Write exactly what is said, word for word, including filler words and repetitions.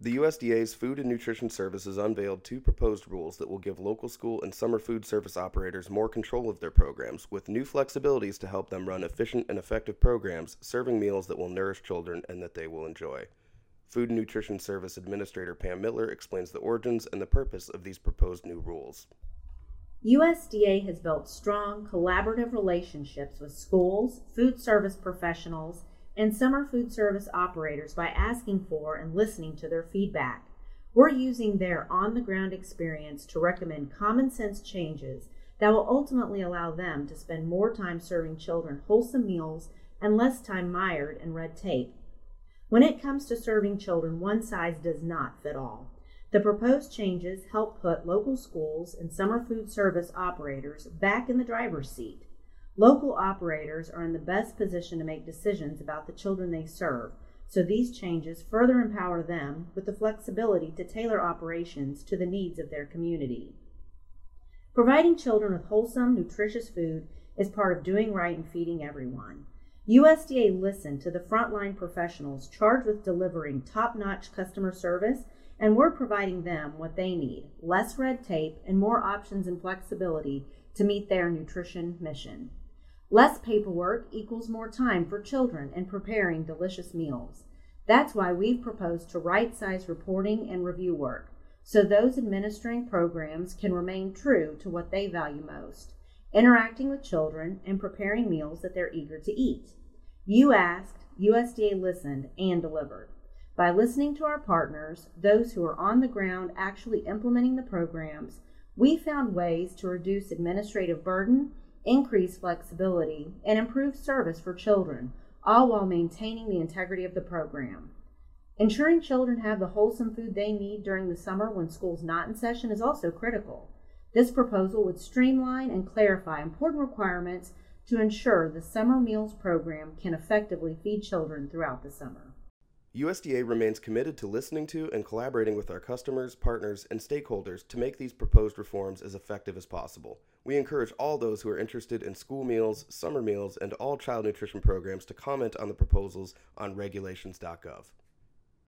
The U S D A's Food and Nutrition Services unveiled two proposed rules that will give local school and summer food service operators more control of their programs, with new flexibilities to help them run efficient and effective programs, serving meals that will nourish children and that they will enjoy. Food and Nutrition Service Administrator Pam Miller explains the origins and the purpose of these proposed new rules. U S D A has built strong, collaborative relationships with schools, food service professionals, and summer food service operators by asking for and listening to their feedback. We're using their on-the-ground experience to recommend common-sense changes that will ultimately allow them to spend more time serving children wholesome meals and less time mired in red tape. When it comes to serving children, one size does not fit all. The proposed changes help put local schools and summer food service operators back in the driver's seat. Local operators are in the best position to make decisions about the children they serve, so these changes further empower them with the flexibility to tailor operations to the needs of their community. Providing children with wholesome, nutritious food is part of doing right and feeding everyone. U S D A listened to the frontline professionals charged with delivering top-notch customer service, and we're providing them what they need: less red tape and more options and flexibility to meet their nutrition mission. Less paperwork equals more time for children in preparing delicious meals. That's why we've proposed to right-size reporting and review work, so those administering programs can remain true to what they value most: interacting with children and preparing meals that they're eager to eat. You asked, U S D A listened, and delivered. By listening to our partners, those who are on the ground actually implementing the programs, we found ways to reduce administrative burden, increase flexibility, and improve service for children, all while maintaining the integrity of the program. Ensuring children have the wholesome food they need during the summer when school's not in session is also critical. This proposal would streamline and clarify important requirements to ensure the summer meals program can effectively feed children throughout the summer. U S D A remains committed to listening to and collaborating with our customers, partners, and stakeholders to make these proposed reforms as effective as possible. We encourage all those who are interested in school meals, summer meals, and all child nutrition programs to comment on the proposals on regulations dot gov.